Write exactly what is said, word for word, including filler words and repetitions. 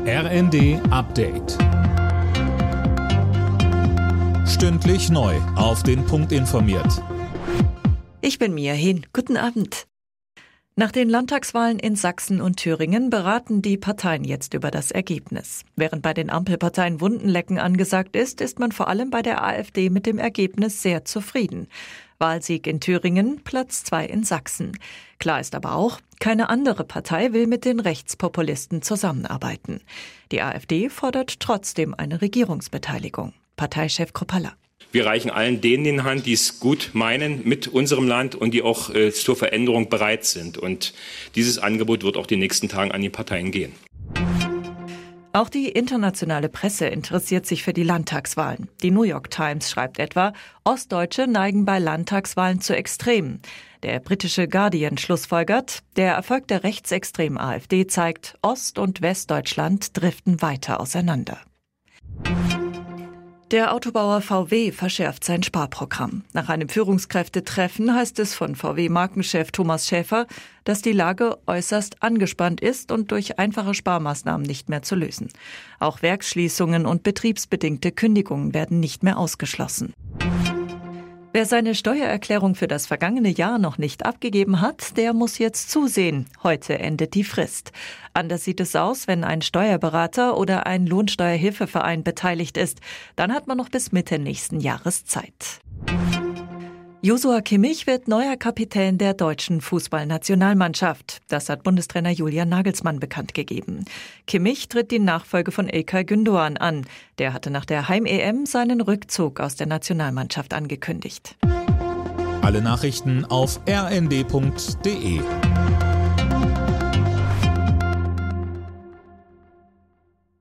R N D Update. Stündlich neu auf den Punkt informiert. Ich bin Mia Hehn. Guten Abend. Nach den Landtagswahlen in Sachsen und Thüringen beraten die Parteien jetzt über das Ergebnis. Während bei den Ampelparteien Wundenlecken angesagt ist, ist man vor allem bei der AfD mit dem Ergebnis sehr zufrieden. Wahlsieg in Thüringen, Platz zwei in Sachsen. Klar ist aber auch, keine andere Partei will mit den Rechtspopulisten zusammenarbeiten. Die AfD fordert trotzdem eine Regierungsbeteiligung. Parteichef Kropalla. Wir reichen allen denen in die Hand, die es gut meinen mit unserem Land und die auch äh, zur Veränderung bereit sind. Und dieses Angebot wird auch die nächsten Tage an die Parteien gehen. Auch die internationale Presse interessiert sich für die Landtagswahlen. Die New York Times schreibt etwa, Ostdeutsche neigen bei Landtagswahlen zu Extremen. Der britische Guardian schlussfolgert, der Erfolg der rechtsextremen AfD zeigt, Ost- und Westdeutschland driften weiter auseinander. Der Autobauer V W verschärft sein Sparprogramm. Nach einem Führungskräftetreffen heißt es von V W-Markenchef Thomas Schäfer, dass die Lage äußerst angespannt ist und durch einfache Sparmaßnahmen nicht mehr zu lösen. Auch Werksschließungen und betriebsbedingte Kündigungen werden nicht mehr ausgeschlossen. Wer seine Steuererklärung für das vergangene Jahr noch nicht abgegeben hat, der muss jetzt zusehen. Heute endet die Frist. Anders sieht es aus, wenn ein Steuerberater oder ein Lohnsteuerhilfeverein beteiligt ist. Dann hat man noch bis Mitte nächsten Jahres Zeit. Joshua Kimmich wird neuer Kapitän der deutschen Fußballnationalmannschaft. Das hat Bundestrainer Julian Nagelsmann bekannt gegeben. Kimmich tritt die Nachfolge von İlkay Gündoğan an. Der hatte nach der Heim-E M seinen Rückzug aus der Nationalmannschaft angekündigt. Alle Nachrichten auf r n d punkt d e.